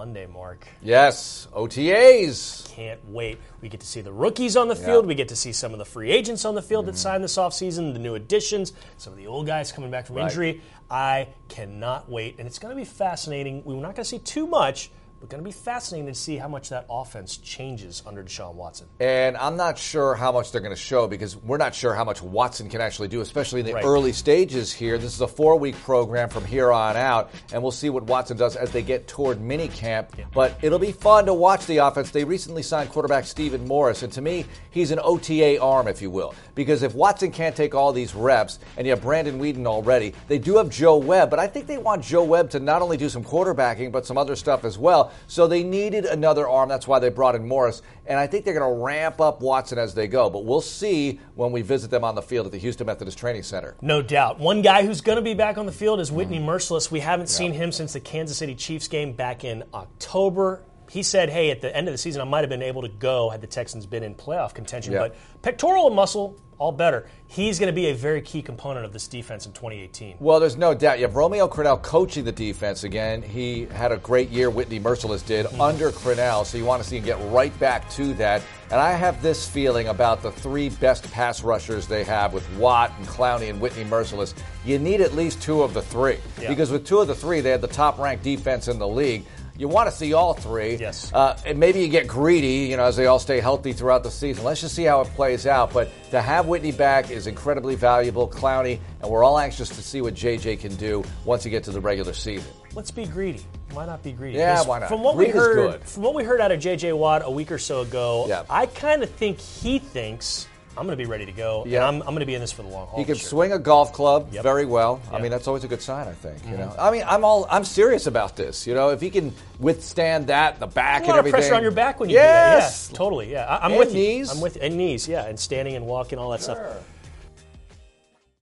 Monday, Mark. Yes, OTAs. Can't wait. We get to see the rookies on the field. We get to see some of the free agents on the field that signed this offseason, the new additions, some of the old guys coming back from injury. I cannot wait, and it's going to be fascinating. We're not going to see too much, but going to be fascinating to see how much that offense changes under Deshaun Watson. And I'm not sure how much they're going to show because we're not sure how much Watson can actually do, especially in the early stages here. This is a 4-week program from here on out, and we'll see what Watson does as they get toward minicamp. Yeah. But it'll be fun to watch the offense. They recently signed quarterback Stephen Morris, and to me, he's an OTA arm, if you will. Because if Watson can't take all these reps, and you have Brandon Weeden already, they do have Joe Webb, but I think they want Joe Webb to not only do some quarterbacking, but some other stuff as well. So they needed another arm. That's why they brought in Morris. And I think they're going to ramp up Watson as they go. But we'll see when we visit them on the field at the Houston Methodist Training Center. No doubt. One guy who's going to be back on the field is Whitney Mercilus. We haven't seen him since the Kansas City Chiefs game back in October. He said, hey, at the end of the season, I might have been able to go had the Texans been in playoff contention. But pectoral and muscle, all better. He's going to be a very key component of this defense in 2018. Well, there's no doubt. You have Romeo Crennel coaching the defense again. He had a great year, Whitney Mercilus did, under Crennel, so you want to see him get right back to that. And I have this feeling about the 3 best pass rushers they have with Watt and Clowney and Whitney Mercilus. You need at least 2 of the 3. Yeah. Because with 2 of the 3, they had the top-ranked defense in the league. You want to see all 3. Yes. And maybe you get greedy, as they all stay healthy throughout the season. Let's just see how it plays out. But to have Whitney back is incredibly valuable, Clowney, and we're all anxious to see what JJ can do once you get to the regular season. Let's be greedy. Why not be greedy? Yeah, why not? From what we heard out of JJ Watt a week or so ago, I kind of think he thinks I'm going to be ready to go, and I'm going to be in this for the long haul. He can swing a golf club very well. I mean, that's always a good sign, I think. I mean, I'm serious about this. If he can withstand that, the back and everything. A lot of pressure on your back when you do that. Yeah, totally. Yeah, I'm with you. Knees. I'm with you. And knees. Yeah, and standing and walking, all that stuff.